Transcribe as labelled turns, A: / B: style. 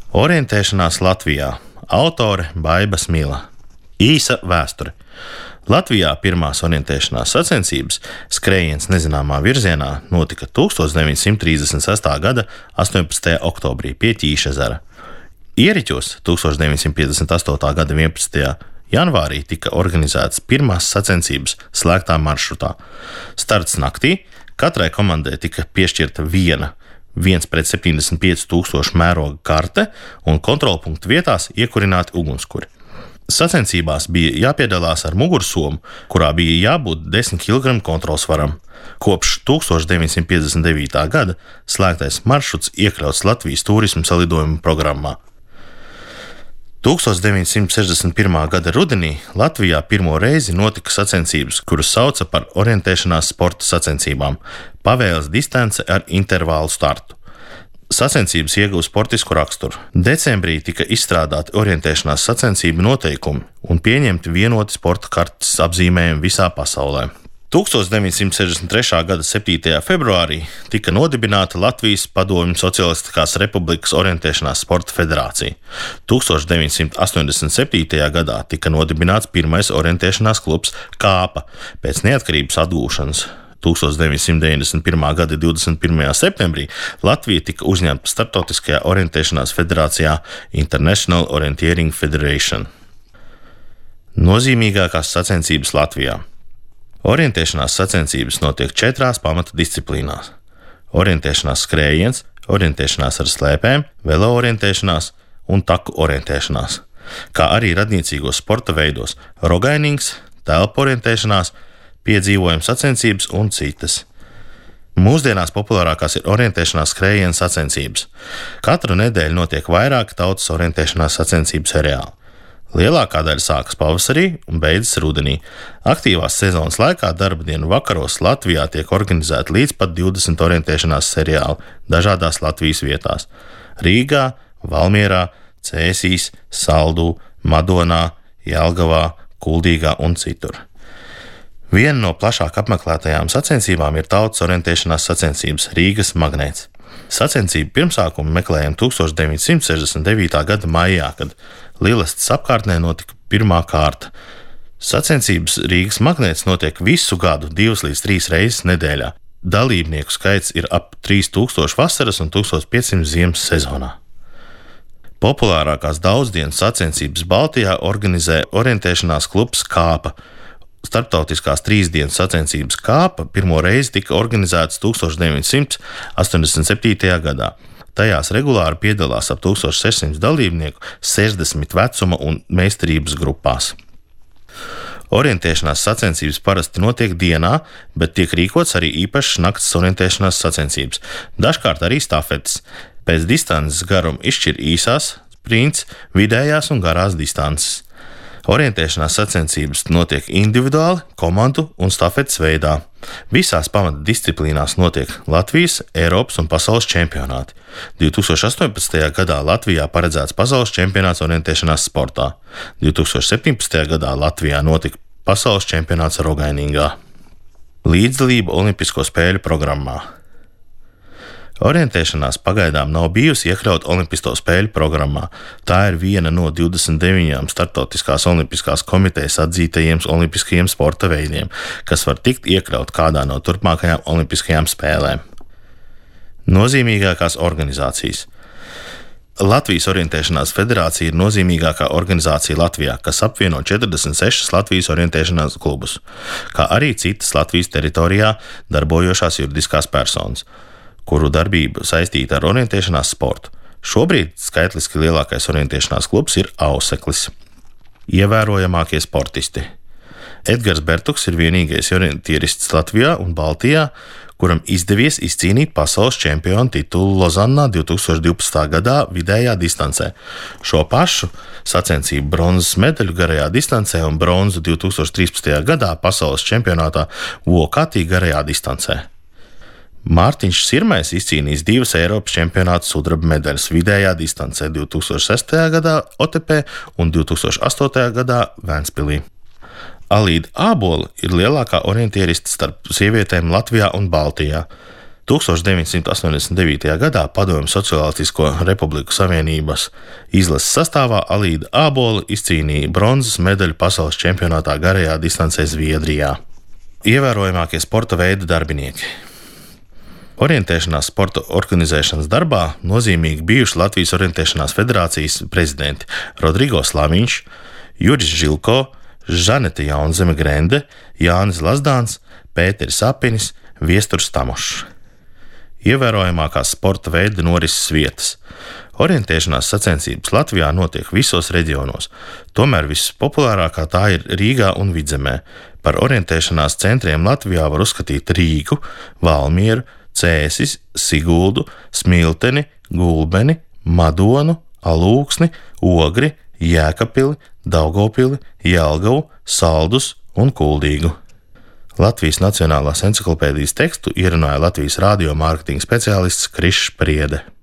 A: Orientēšanās Latvijā. Autore Baiba Smila. Īsa vēsture. Latvijā pirmās orientēšanās sacensības skrējiens nezināmā virzienā notika 1936. gada 18. oktobrī pie Ķīšezera. Ieriķos 1958. gada 11. janvārī tika organizētas pirmās sacensības slēgtā maršrutā. Starts naktī katrai komandai tika piešķirta viena 1:75,000 mēroga karte un kontrolpunktu vietās iekurināti ugunskuri. Sacensībās bija jāpiedalās ar mugursomu, kurā bija jābūt 10 kg kontrolsvaram. Kopš 1959. gada slēgtais maršruts iekļauts Latvijas turisma salidojumu programmā. 1961. gada rudenī Latvijā pirmo reizi notika sacensības, kuras sauca par orientēšanās sporta sacensībām – pavēles distance ar intervālu startu. Sacensības ieguva sportisku raksturu. Decembrī tika izstrādāti orientēšanās sacensību noteikumi un pieņemti vienoti sporta kartes apzīmējumi visā pasaulē. 1963. gada 7. februārī tika nodibināta Latvijas Padomju Socialistiskās Republikas Orientēšanās sporta federācija. 1987. gadā tika nodibināts pirmais orientēšanās klubs Kāpa pēc neatkarības atgūšanas. 1991. gada 21. septembrī Latvija tika uzņemta Startautiskajā orientēšanās federācijā International Orienteering Federation. Nozīmīgākās sacensības Latvijā. Orientēšanās sacensības notiek 4 pamata disciplīnās – orientēšanās skrējiens, orientēšanās ar slēpēm, velo orientēšanās un taku orientēšanās, kā arī radniecīgos sporta veidos – rogainings, telpu orientēšanās, piedzīvojuma sacensības un citas. Mūsdienās populārākās ir orientēšanās skrējiena sacensības. Katru nedēļu notiek vairāki tautas orientēšanās sacensību seriāli. Lielākā daļa sākas pavasarī un beidzas rudenī. Aktīvās sezonas laikā darbdienu vakaros Latvijā tiek organizēti līdz pat 20 orientēšanās seriāli dažādās Latvijas vietās – Rīgā, Valmierā, Cēsīs, Saldū, Madonā, Jelgavā, Kuldīgā un citur. Viena no plašāk apmeklētajām sacensībām ir tautas orientēšanās sacensības Rīgas magnēts. Sacensību pirmsākumu meklējam 1969. gada maijā, kad Lielestes apkārtnē notika pirmā kārta. Sacensības Rīgas magnēts notiek visu gadu 2 līdz 3 reizes nedēļā. Dalībnieku skaits ir ap 3000 vasaras un 1500 ziemas sezonā. Populārākās daudzdienas sacensības Baltijā organizē orientēšanās klubs Kāpa. Starptautiskās 3-dienas sacensības Kāpa pirmo reizi tika organizētas 1987. gadā. Tajās regulāri piedalās ap 1600 dalībnieku 60 vecuma un meistarības grupās. Orientēšanās sacensības parasti notiek dienā, bet tiek rīkots arī īpašas nakts orientēšanās sacensības, dažkārt arī stafetes. Pēc distances garuma izšķir īsās, sprints, vidējās un garās distances. Orientēšanās sacensības notiek individuāli, komandu un stafetes veidā. Visās pamata disciplīnās notiek Latvijas, Eiropas un pasaules čempionāti. 2018. gadā Latvijā paredzēts pasaules čempionāts orientēšanās sportā. 2017. gadā Latvijā notika pasaules čempionāts rogainingā. Līdzdalība Olimpisko spēļu programmā. Orientēšanās pagaidām nav bijusi iekļauta Olimpisko spēļu programmā. Tā ir viena no 29 Startautiskās olimpiskās komitejas atzītajiem olimpiskajiem sporta veidiem, kas var tikt iekļaut kādā no turpmākajām olimpiskajām spēlēm. Nozīmīgākās organizācijas. Latvijas Orientēšanās federācija ir nozīmīgākā organizācija Latvijā, kas apvieno 46 Latvijas orientēšanās klubus, kā arī citas Latvijas teritorijā darbojošās juridiskās personas, kuru darbība saistīta ar orientēšanās sportu. Šobrīd skaitliski lielākais orientēšanās klubs ir Auseklis. Ievērojamākie sportisti. Edgars Bertuks ir vienīgais orientierists Latvijā un Baltijā, kuram izdevies izcīnīt pasaules čempionu titulu Lozannā 2012. gadā vidējā distancē. Šo pašu sacensību bronzas medaļu garajā distancē un bronzu 2013. gadā pasaules čempionātā Vokatī garajā distancē. Mārtiņš Sirmais izcīnījis 2 Eiropas čempionāta sudraba medaļas vidējā distancē 2006. gadā Otepē un 2008. gadā Ventspilī. Alīda Ābola ir lielākā orientieriste starp sievietēm Latvijā un Baltijā. 1989. gadā Padomju Sociālistisko Republiku Savienības izlases sastāvā Alīda Ābola izcīnīja bronzas medaļu pasaules čempionātā garajā distancē Zviedrijā. Ievērojamākie sporta veida darbinieki. Orientēšanās sporta organizēšanas darbā nozīmīgi bijuši Latvijas Orientēšanās federācijas prezidenti Rodrigo Slaviņš, Juris Žilko, Žaneta Jaunzeme Grende, Jānis Lazdāns, Pēteris Apinis, Viesturs Tamošs. Ievērojamākās sporta veida norises vietas. Orientēšanās sacensības Latvijā notiek visos reģionos, tomēr vispopulārākā tā ir Rīgā un Vidzemē. Par orientēšanās centriem Latvijā var uzskatīt Rīgu, Valmieru, Cēsis, Siguldu, Smilteni, Gulbeni, Madonu, Alūksni, Ogri, Jēkabpili, Daugavpili, Jelgavu, Saldus un Kuldīgu. Latvijas Nacionālās enciklopēdijas tekstu ierunāja Latvijas radio mārketinga speciālists Krišs Priede.